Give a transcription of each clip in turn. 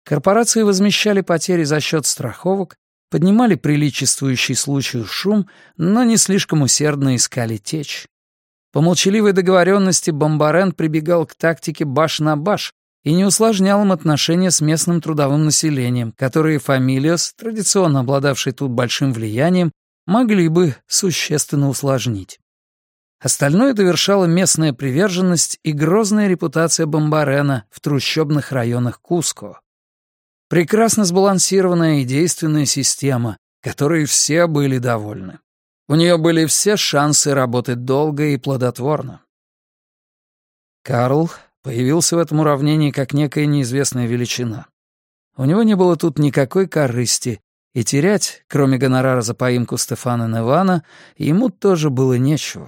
Корпорации возмещали потери за счет страховок, поднимали приличествующий случаю шум, но не слишком усердно искали течь. По молчаливой договоренности Бомбарен прибегал к тактике баш на баш и не усложнял им отношения с местным трудовым населением, которые Фамилиос, традиционно обладавший тут большим влиянием, могли бы существенно усложнить. Остальное довершала местная приверженность и грозная репутация Бомбарена в трущобных районах Куско. Прекрасно сбалансированная и действенная система, которой все были довольны. У нее были все шансы работать долго и плодотворно. Карл появился в этом уравнении как некая неизвестная величина. У него не было тут никакой корысти, и терять, кроме гонорара за поимку Стефана Невана, ему тоже было нечего.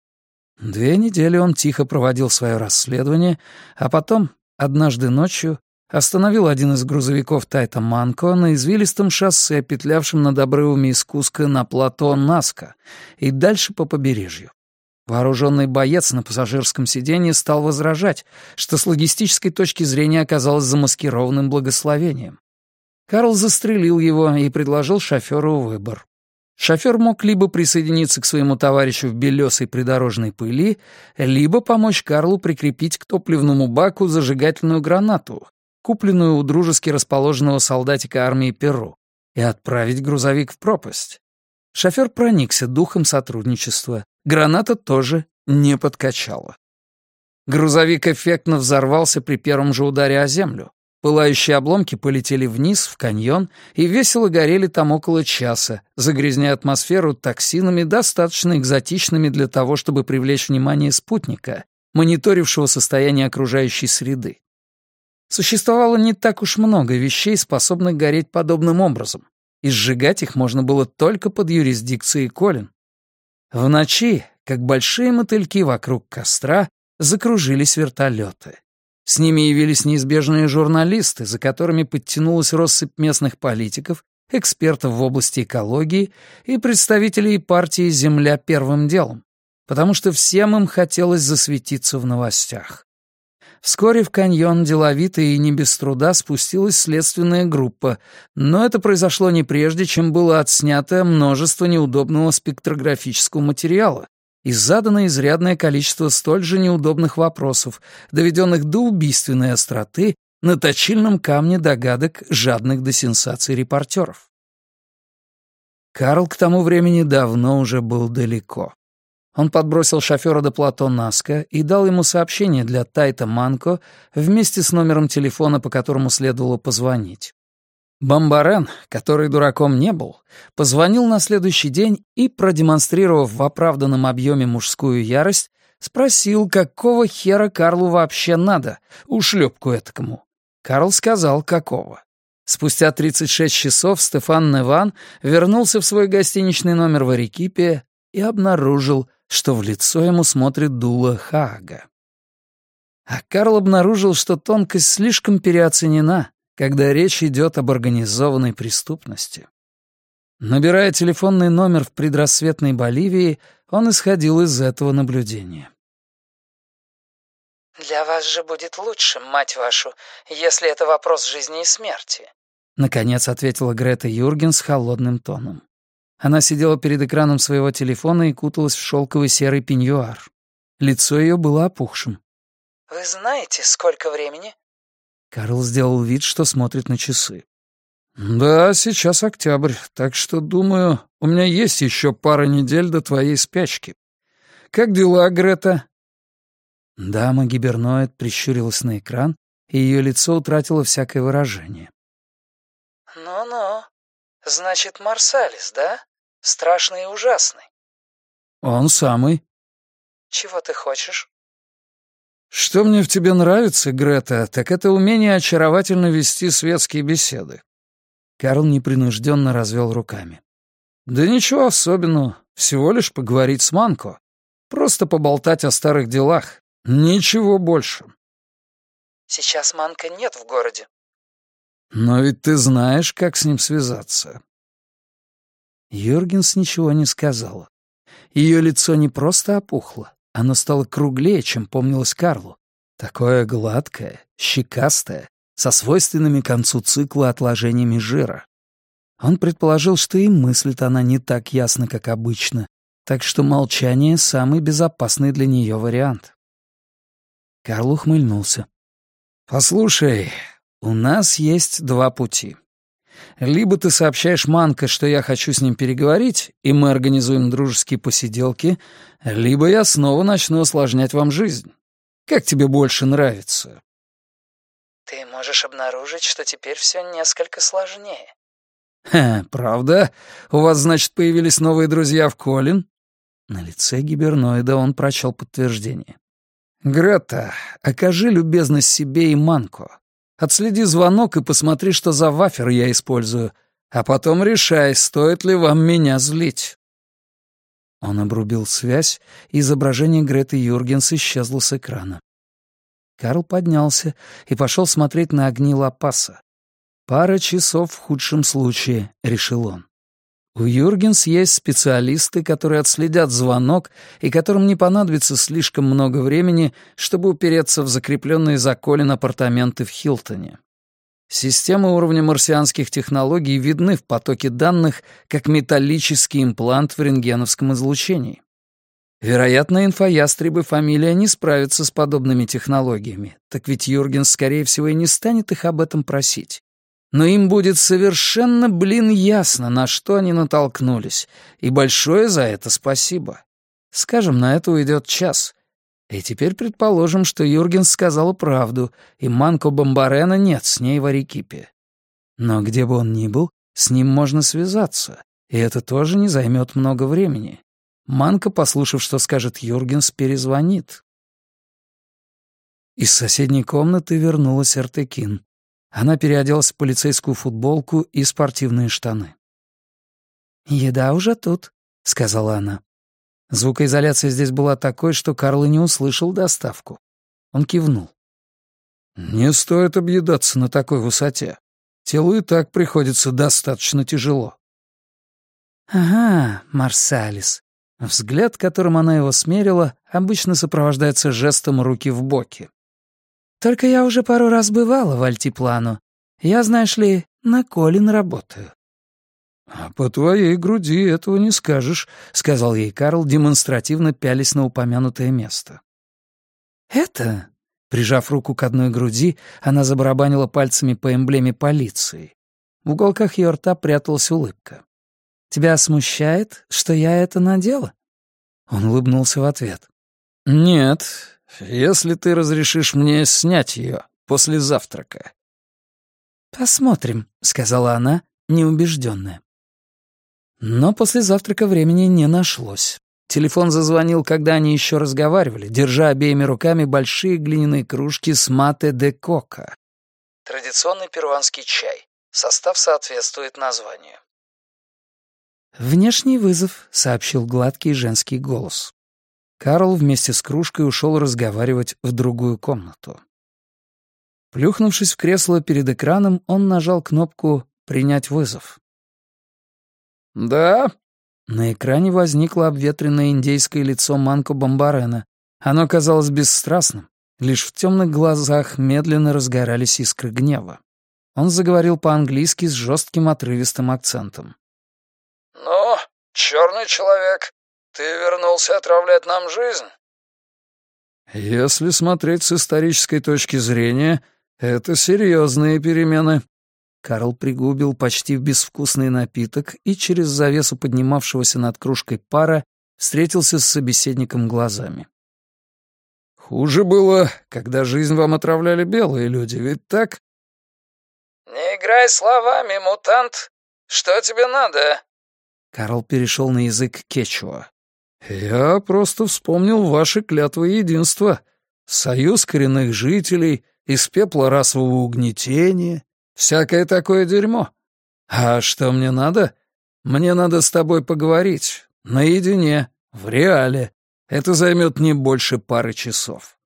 2 недели он тихо проводил свое расследование, а потом, однажды ночью, остановил один из грузовиков Тайта Манко на извилистом шоссе, петлявшем над обрывами из Куско на плато Наска и дальше по побережью. Вооруженный боец на пассажирском сиденье стал возражать, что с логистической точки зрения оказалось замаскированным благословением. Карл застрелил его и предложил шоферу выбор. Шофер мог либо присоединиться к своему товарищу в белесой придорожной пыли, либо помочь Карлу прикрепить к топливному баку зажигательную гранату, купленную у дружески расположенного солдатика армии Перу, и отправить грузовик в пропасть. Шофер проникся духом сотрудничества. Граната тоже не подкачала. Грузовик эффектно взорвался при первом же ударе о землю. Пылающие обломки полетели вниз, в каньон, и весело горели там около часа, загрязняя атмосферу токсинами, достаточно экзотичными для того, чтобы привлечь внимание спутника, мониторившего состояние окружающей среды. Существовало не так уж много вещей, способных гореть подобным образом, и сжигать их можно было только под юрисдикцией Колин. В ночи, как большие мотыльки вокруг костра, закружились вертолеты. С ними явились неизбежные журналисты, за которыми подтянулась россыпь местных политиков, экспертов в области экологии и представителей партии «Земля первым делом», потому что всем им хотелось засветиться в новостях. Вскоре в каньон деловито и не без труда спустилась следственная группа, но это произошло не прежде, чем было отснято множество неудобного спектрографического материала и задано изрядное количество столь же неудобных вопросов, доведенных до убийственной остроты на точильном камне догадок жадных до сенсаций репортеров. Карл к тому времени давно уже был далеко. Он подбросил шофера до плато Наска и дал ему сообщение для Тайта Манко вместе с номером телефона, по которому следовало позвонить. Бомбарен, который дураком не был, позвонил на следующий день и, продемонстрировав в оправданном объеме мужскую ярость, спросил, какого хера Карлу вообще надо, ушлепку этакому. Карл сказал, какого. Спустя 36 часов Стефан Неван вернулся в свой гостиничный номер в Арекипе и обнаружил, что в лицо ему смотрит дуло Хаага. А Карл обнаружил, что тонкость слишком переоценена, когда речь идет об организованной преступности. Набирая телефонный номер в предрассветной Боливии, он исходил из этого наблюдения. «Для вас же будет лучше, мать вашу, если это вопрос жизни и смерти», — наконец ответила Грета Юргенс холодным тоном. Она сидела перед экраном своего телефона и куталась в шелковый серый пеньюар. Лицо ее было опухшим. «Вы знаете, сколько времени?» Карл сделал вид, что смотрит на часы. «Да, сейчас октябрь, так что, думаю, у меня есть еще пара недель до твоей спячки. Как дела, Грета?» Дама гиберноид прищурилась на экран, и ее лицо утратило всякое выражение. «Ну-ну, значит, Марсалис, да? Страшный и ужасный». «Он самый». «Чего ты хочешь?» «Что мне в тебе нравится, Грета, так это умение очаровательно вести светские беседы». Карл непринужденно развел руками. «Да ничего особенного, всего лишь поговорить с Манко. Просто поболтать о старых делах. Ничего больше». «Сейчас Манко нет в городе». «Но ведь ты знаешь, как с ним связаться». Юргенс ничего не сказала. Ее лицо не просто опухло, оно стало круглее, чем помнилось Карлу. Такое гладкое, щекастое, со свойственными концу цикла отложениями жира. Он предположил, что и мыслит она не так ясно, как обычно, так что молчание — самый безопасный для нее вариант. Карл ухмыльнулся. «Послушай, у нас есть два пути. Либо ты сообщаешь Манко, что я хочу с ним переговорить, и мы организуем дружеские посиделки, либо я снова начну осложнять вам жизнь. Как тебе больше нравится?» Ты можешь обнаружить, что теперь все несколько сложнее. Правда? У вас, значит, появились новые друзья в Колин?» На лице гиберноида он прочел подтверждение. «Грета, окажи любезность себе и Манко. Отследи звонок и посмотри, что за вафер я использую, а потом решай, стоит ли вам меня злить». Он обрубил связь, и изображение Греты Юргенс исчезло с экрана. Карл поднялся и пошел смотреть на огни Ла-Паса. «Пара часов в худшем случае», — решил он. У Юргенс есть специалисты, которые отследят звонок и которым не понадобится слишком много времени, чтобы упереться в закрепленные за Колин апартаменты в Хилтоне. Системы уровня марсианских технологий видны в потоке данных как металлический имплант в рентгеновском излучении. Вероятно, инфоястребы фамилия не справится с подобными технологиями, так ведь Юргенс, скорее всего, и не станет их об этом просить. Но им будет совершенно, ясно, на что они натолкнулись, и большое за это спасибо. Скажем, на это уйдет час. И теперь предположим, что Юргенс сказала правду, и Манко Бомбарена нет с ней в Арекипе. Но где бы он ни был, с ним можно связаться, и это тоже не займет много времени. Манко, послушав, что скажет Юргенс, перезвонит. Из соседней комнаты вернулась Эртекин. Она переоделась в полицейскую футболку и спортивные штаны. «Еда уже тут», — сказала она. Звукоизоляция здесь была такой, что Карл и не услышал доставку. Он кивнул. «Не стоит объедаться на такой высоте. Телу и так приходится достаточно тяжело». «Ага, Марсалис». Взгляд, которым она его смерила, обычно сопровождается жестом руки в боки. «Только я уже пару раз бывала в Альтиплану. Я, знаешь ли, на Колин работаю». «А по твоей груди этого не скажешь», — сказал ей Карл, демонстративно пялясь на упомянутое место. «Это...» — прижав руку к одной груди, она забарабанила пальцами по эмблеме полиции. В уголках ее рта пряталась улыбка. «Тебя смущает, что я это надела?» Он улыбнулся в ответ. «Нет, если ты разрешишь мне снять ее после завтрака». «Посмотрим», — сказала она, неубежденная. Но после завтрака времени не нашлось. Телефон зазвонил, когда они еще разговаривали, держа обеими руками большие глиняные кружки с мате де кока. Традиционный перуанский чай. Состав соответствует названию. «Внешний вызов», — сообщил гладкий женский голос. Карл вместе с кружкой ушел разговаривать в другую комнату. Плюхнувшись в кресло перед экраном, он нажал кнопку «Принять вызов». «Да?» На экране возникло обветренное индейское лицо Манко Бомбарена. Оно казалось бесстрастным, лишь в темных глазах медленно разгорались искры гнева. Он заговорил по-английски с жестким отрывистым акцентом. «Ну, черный человек, ты вернулся отравлять нам жизнь?» «Если смотреть с исторической точки зрения, это серьезные перемены». Карл пригубил почти безвкусный напиток и через завесу поднимавшегося над кружкой пара встретился с собеседником глазами. «Хуже было, когда жизнь вам отравляли белые люди, ведь так?» «Не играй словами, мутант. Что тебе надо?» Карл перешел на язык кечуа. «Я просто вспомнил ваши клятвы единства. Союз коренных жителей, из пепла расового угнетения, всякое такое дерьмо. А что мне надо? Мне надо с тобой поговорить, наедине, в реале. Это займет не больше пары часов».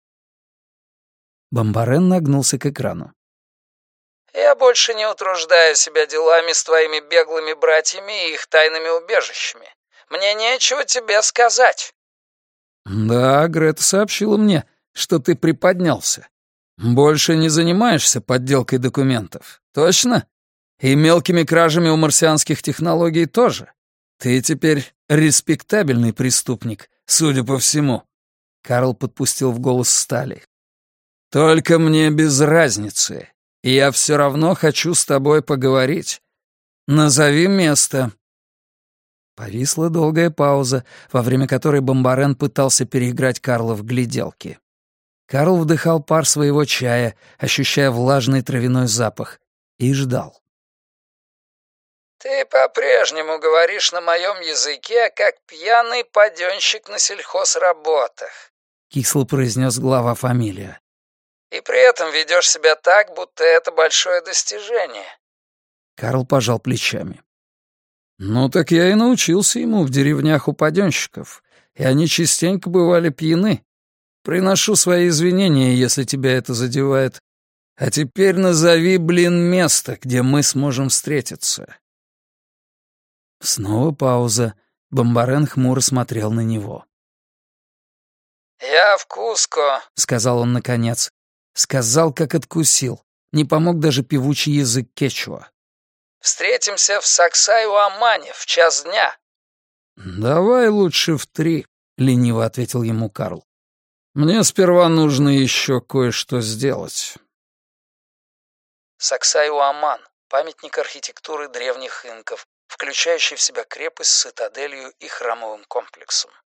Бомбарен нагнулся к экрану. «Я больше не утруждаю себя делами с твоими беглыми братьями и их тайными убежищами. Мне нечего тебе сказать». «Да, Грета сообщила мне, что ты приподнялся. «Больше не занимаешься подделкой документов, точно? И мелкими кражами у марсианских технологий тоже? Ты теперь респектабельный преступник, судя по всему». Карл подпустил в голос стали. «Только мне без разницы, и я все равно хочу с тобой поговорить. Назови место». Повисла долгая пауза, во время которой Бомбарен пытался переиграть Карла в гляделки. Карл вдыхал пар своего чая, ощущая влажный травяной запах, и ждал. «Ты по-прежнему говоришь на моем языке, как пьяный паденщик на сельхозработах», — кисло произнес глава фамилия. «и при этом ведешь себя так, будто это большое достижение». Карл пожал плечами. «Ну так я и научился ему в деревнях у паденщиков, и они частенько бывали пьяны. Приношу свои извинения, если тебя это задевает. А теперь назови, место, где мы сможем встретиться». Снова пауза. Бомбарен хмуро смотрел на него. «Я в Куско», — сказал он наконец. Сказал, как откусил. Не помог даже певучий язык кечуа. «Встретимся в Саксай-Уамане в 1:00 дня». «Давай лучше в 3», — лениво ответил ему Карл. «Мне сперва нужно еще кое-что сделать». Саксай-Уаман — памятник архитектуры древних инков, включающий в себя крепость с цитаделью и храмовым комплексом.